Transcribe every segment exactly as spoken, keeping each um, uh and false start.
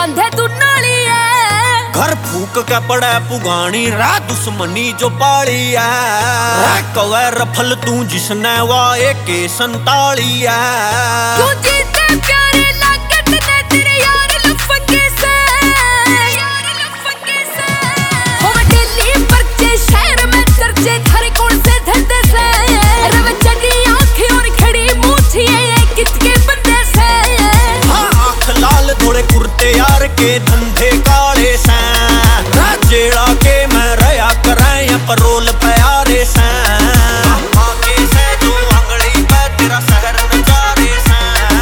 बांधे तू नाली है। घर फूक के पड़े पुगानी रा दुश्मनी जो पाली है। कवे रफल तू जिसने वाए के संताली है। तू जीते प्यारे लागत ने तेरे यार लफंगे से, यार लफंगे से। हो दिल्ली परचे शहर में चर्चे थारे कौन से धंधे से। रव चढ़ी आंखें और खड़ी मूछी ये किसके बंदे से। हाँ आँख लाल थोड़े कुर्ते यार के धंधे काले से। जेड़ा के मैं रया कराए या परोल प्यारे से। आगे से जो अंगड़ी पे तेरा शहर नजारे से।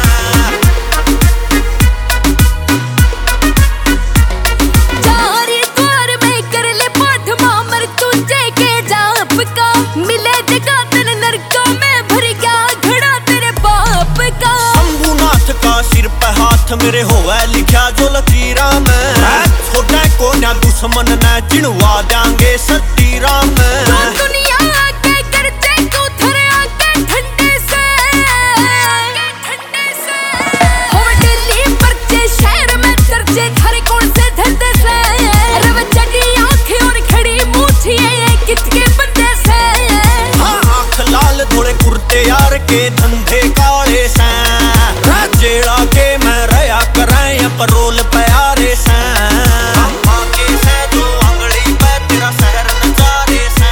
जारी द्वार में कर ले पाठ मामर तुझे के जाप का। मिले जगह तन नरका में भर गया घड़ा तेरे बाप का। शंभुनाथ का सिर पे हाथ मेरे होवे लिखा जो लकीरा में। छोटे को ना दुश्मन न चिनवा देंगे सत्ती राम में। तो दुनिया आके करते को थरे आके ठंडे से, ठंडे से। हो दिल्ली परचे शहर में चर्चे थारे कौन से धंधे से। रव चढ़ी आंखें और खड़ी मूछी ये किसके बंदे से। हाँ आँख लाल थोड़े कुर्ते यार के धंधे काले से। जेड़ा के मैं रया कराए या परोल प्यारे से। आगे से जो अंगड़ी पे तेरा शहर नजारे से।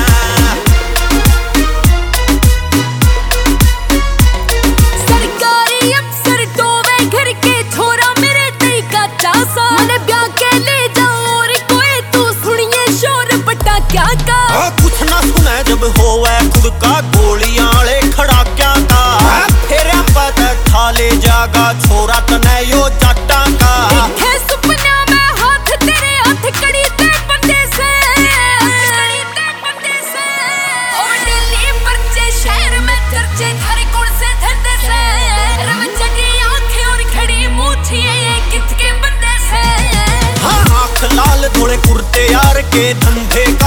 सरकारी अफसर टोवे घर के छोरा मेरे तई का चासा। मन ब्याह के ले जाओ और कोई तू सुनिए शोर पटा क्या का। आ, कुछ ना सुने जब होवे खुद का गोलियां ले खड़ा क्या का। फिर पता थाले जागा छोरा तने यो जाटा का। दिखे सुपना में हाथ तेरे हाथ कड़ी ते बंदे से, कड़ी ते बंदे से। ओ दिल्ली परचे शहर में चर्चे थारे कौन से धंधे से। रव चढ़ी आंखें और खड़ी मूछी ये किसके बंदे से। हाँ आँख लाल थोड़े कुर्ते यार के धंधे